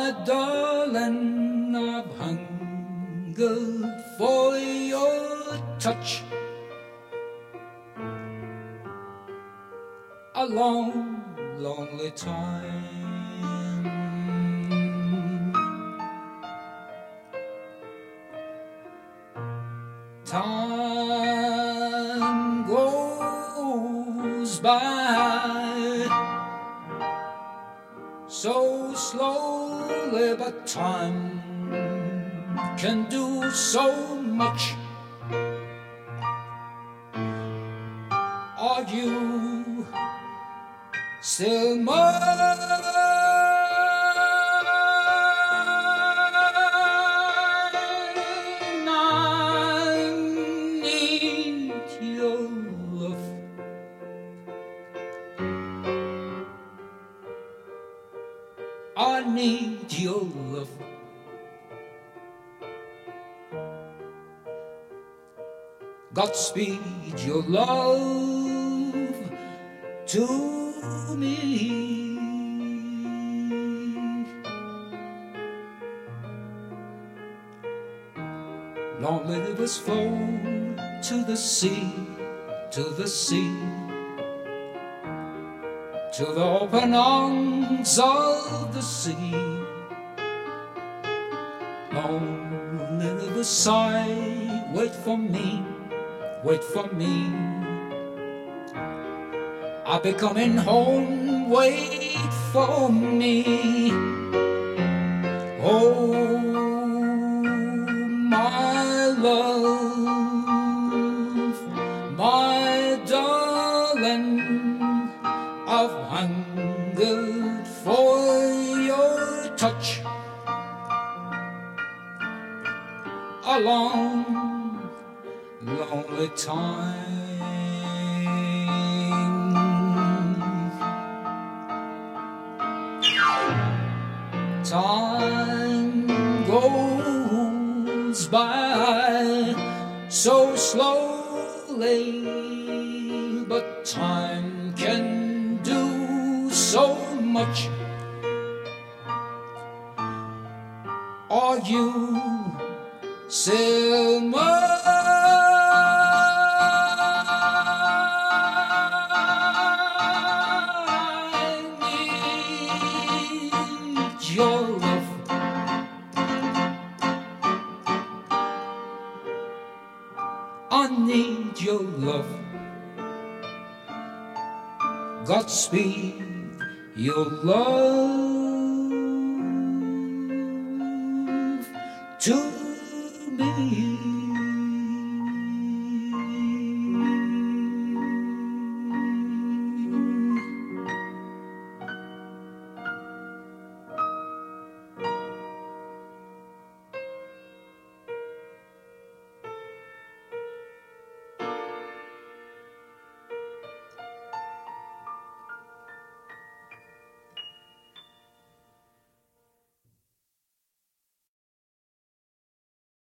My darling, I've hungered for your touch a long, lonely time. Time goes by so slowly, but time can do so much. Are you still mine? I need your love. I need your love. Godspeed your love to me. Lonely rivers flow to the sea, to the sea, to the open arms of the sea. Lonely rivers sigh, wait for me, wait for me. I'll be coming home, wait for me. Oh, my love, my darling, I've hungered for your touch a long, lonely time. Time goes by so slowly, but time can do so much. Are you still mine? Your love, I need your love. Godspeed your love to me.